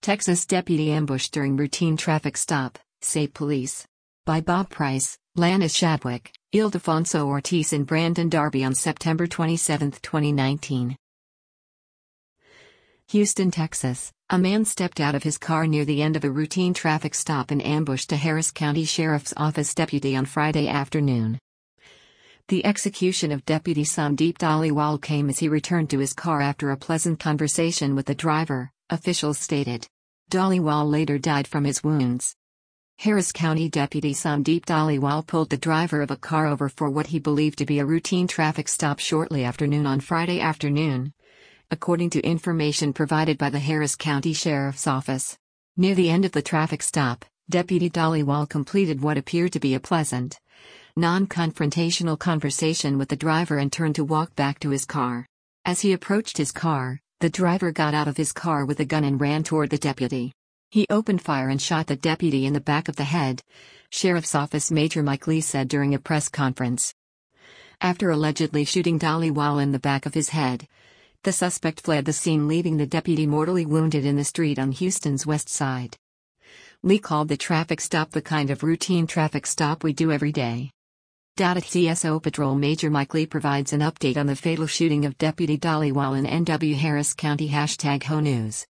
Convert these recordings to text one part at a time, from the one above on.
Texas deputy ambushed during routine traffic stop, say police. By Bob Price, Lannis Shadwick, Ildefonso Ortiz and Brandon Darby on September 27, 2019. Houston, Texas. A man stepped out of his car near the end of a routine traffic stop and ambushed a Harris County Sheriff's Office deputy on Friday afternoon. The execution of Deputy Sandeep Dhaliwal came as he returned to his car after a pleasant conversation with the driver, officials stated. Dhaliwal later died from his wounds. Harris County Deputy Sandeep Dhaliwal pulled the driver of a car over for what he believed to be a routine traffic stop shortly after noon on Friday afternoon, according to information provided by the Harris County Sheriff's Office. Near the end of the traffic stop, Deputy Dhaliwal completed what appeared to be a pleasant, non-confrontational conversation with the driver and turned to walk back to his car. As he approached his car, the driver got out of his car with a gun and ran toward the deputy. He opened fire and shot the deputy in the back of the head, Sheriff's Office Major Mike Lee said during a press conference. After allegedly shooting Dhaliwal in the back of his head, the suspect fled the scene, leaving the deputy mortally wounded in the street on Houston's west side. Lee called the traffic stop the kind of routine traffic stop we do every day. CSO Patrol Major Mike Lee provides an update on the fatal shooting of Deputy Dhaliwal in NW Harris County #HoNews.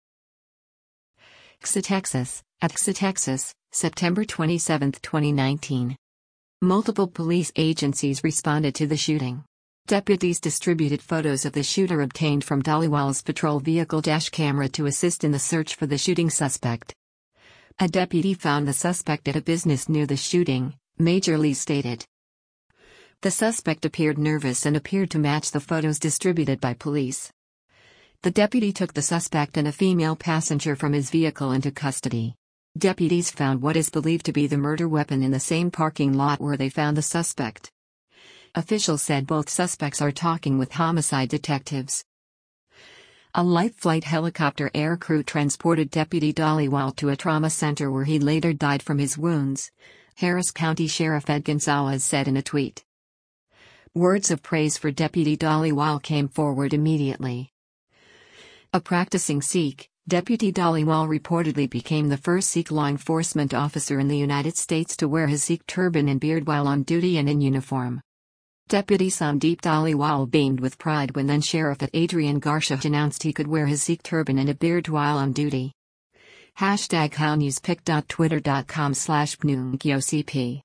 Texas. At Texas, September 27, 2019. Multiple police agencies responded to the shooting. Deputies distributed photos of the shooter obtained from Dhaliwal's patrol vehicle dash camera to assist in the search for the shooting suspect. A deputy found the suspect at a business near the shooting, Major Lee stated. The suspect appeared nervous and appeared to match the photos distributed by police. The deputy took the suspect and a female passenger from his vehicle into custody. Deputies found what is believed to be the murder weapon in the same parking lot where they found the suspect. Officials said both suspects are talking with homicide detectives. A light flight helicopter air crew transported Deputy Dhaliwal to a trauma center where he later died from his wounds, Harris County Sheriff Ed Gonzalez said in a tweet. Words of praise for Deputy Dhaliwal came forward immediately. A practicing Sikh, Deputy Dhaliwal reportedly became the first Sikh law enforcement officer in the United States to wear his Sikh turban and beard while on duty and in uniform. Deputy Sandeep Dhaliwal beamed with pride when then Sheriff Adrian Garcia announced he could wear his Sikh turban and a beard while on duty. #HoNewsPic.Twitter.com/PNUNGYOCP.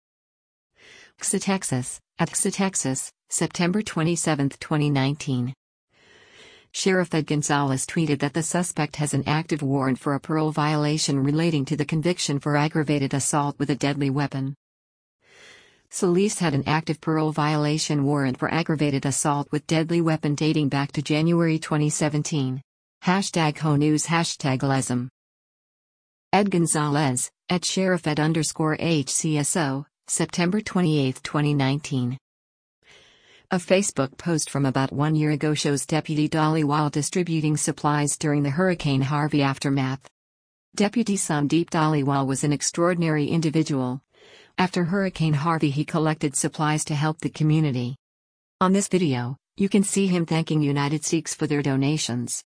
Texas. At Texas, September 27, 2019. Sheriff Ed Gonzalez tweeted that the suspect has an active warrant for a parole violation relating to the conviction for aggravated assault with a deadly weapon. Solis had an active parole violation warrant for aggravated assault with deadly weapon dating back to January 2017. #HoNews #Lesm. Ed Gonzalez, at @SheriffEd_HCSO, September 28, 2019. A Facebook post from about 1 year ago shows Deputy Dhaliwal distributing supplies during the Hurricane Harvey aftermath. Deputy Sandeep Dhaliwal was an extraordinary individual. After Hurricane Harvey, he collected supplies to help the community. On this video, you can see him thanking United Sikhs for their donations.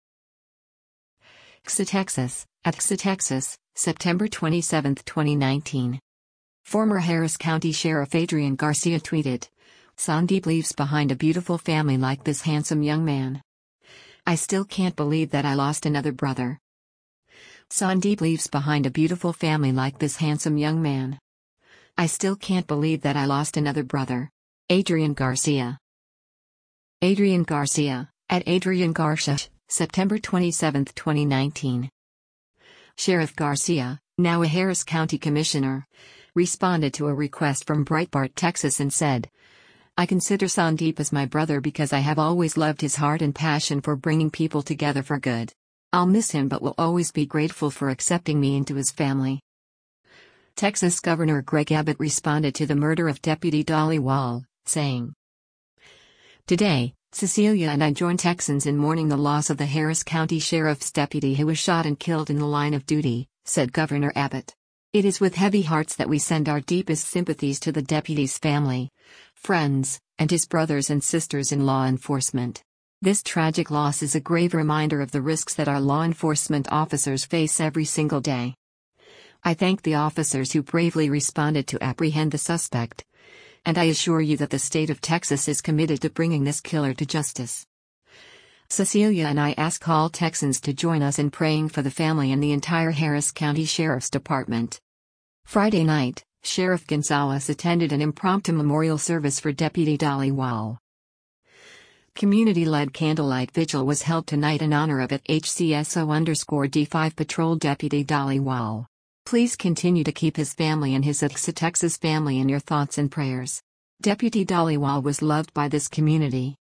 Texas. At Texas, September 27, 2019. Former Harris County Sheriff Adrian Garcia tweeted, "Sandeep leaves behind a beautiful family like this handsome young man. I still can't believe that I lost another brother. Sandeep leaves behind a beautiful family like this handsome young man. I still can't believe that I lost another brother." Adrian Garcia. Adrian Garcia, at Adrian Garcia, September 27, 2019. Sheriff Garcia, now a Harris County Commissioner, responded to a request from Breitbart, Texas and said, "I consider Sandeep as my brother because I have always loved his heart and passion for bringing people together for good. I'll miss him but will always be grateful for accepting me into his family." Texas Governor Greg Abbott responded to the murder of Deputy Dhaliwal, saying, "Today, Cecilia and I join Texans in mourning the loss of the Harris County Sheriff's deputy who was shot and killed in the line of duty," said Governor Abbott. "It is with heavy hearts that we send our deepest sympathies to the deputy's family, friends, and his brothers and sisters in law enforcement. This tragic loss is a grave reminder of the risks that our law enforcement officers face every single day. I thank the officers who bravely responded to apprehend the suspect. And I assure you that the state of Texas is committed to bringing this killer to justice. Cecilia and I ask all Texans to join us in praying for the family and the entire Harris County Sheriff's Department. Friday night, Sheriff Gonzalez attended an impromptu memorial service for Deputy Dolly Wall. Community-led candlelight vigil was held tonight in honor of HCSO_D5 Patrol Deputy Dolly Wall. Please continue to keep his family and his Texas family in your thoughts and prayers. Deputy Dolly Wall was loved by this community.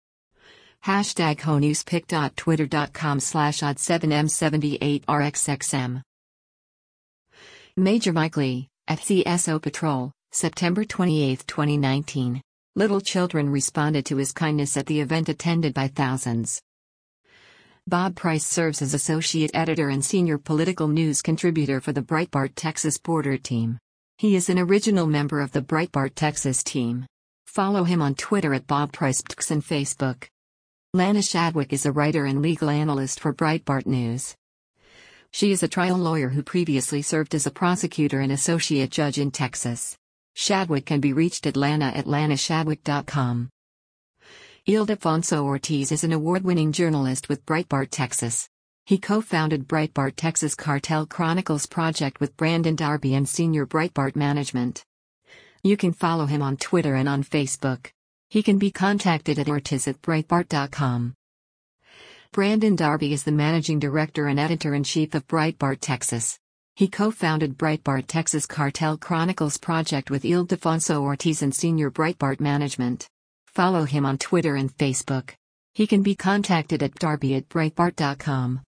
#HonewsPick.twitter.com/odd7m78rxxm. Major Mike Lee, FCSO Patrol, September 28, 2019. Little children responded to his kindness at the event attended by thousands. Bob Price serves as associate editor and senior political news contributor for the Breitbart Texas Border Team. He is an original member of the Breitbart Texas team. Follow him on Twitter at BobPricePTX and Facebook. Lana Shadwick is a writer and legal analyst for Breitbart News. She is a trial lawyer who previously served as a prosecutor and associate judge in Texas. Shadwick can be reached at lana@lanashadwick.com. Ildefonso Ortiz is an award-winning journalist with Breitbart Texas. He co-founded Breitbart Texas Cartel Chronicles project with Brandon Darby and senior Breitbart management. You can follow him on Twitter and on Facebook. He can be contacted at ortiz@breitbart.com. Brandon Darby is the managing director and editor-in-chief of Breitbart Texas. He co-founded Breitbart Texas Cartel Chronicles project with Ildefonso Ortiz and senior Breitbart management. Follow him on Twitter and Facebook. He can be contacted at darby@breitbart.com.